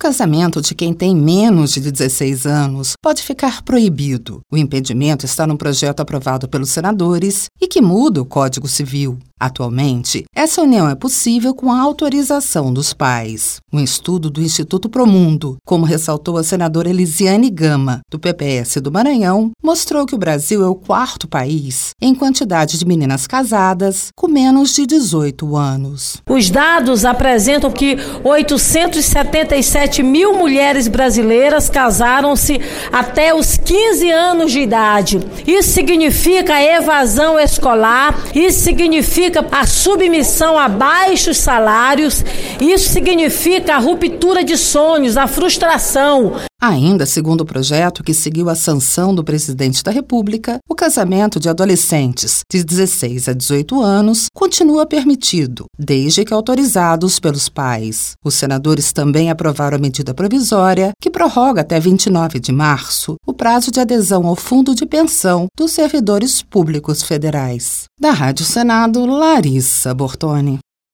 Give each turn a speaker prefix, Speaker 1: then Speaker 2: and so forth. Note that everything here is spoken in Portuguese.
Speaker 1: casamento de quem tem menos de 16 anos pode ficar proibido. O impedimento está no projeto aprovado pelos senadores e que muda o Código Civil. Atualmente, essa união é possível com a autorização dos pais. Um estudo do Instituto Promundo, como ressaltou a senadora Elisiane Gama, do PPS do Maranhão, mostrou que o Brasil é o quarto país em quantidade de meninas casadas com menos de 18 anos.
Speaker 2: Os dados apresentam que 877 mil mulheres brasileiras casaram-se até os 15 anos de idade. Isso significa evasão escolar, isso significa a submissão a baixos salários, isso significa a ruptura de sonhos, a frustração.
Speaker 1: Ainda segundo o projeto que seguiu a sanção do presidente da República, o casamento de adolescentes de 16 a 18 anos continua permitido, desde que autorizados pelos pais. Os senadores também aprovaram a medida provisória que prorroga até 29 de março o prazo de adesão ao Fundo de Pensão dos Servidores Públicos Federais. Da Rádio Senado, Larissa Bortoni.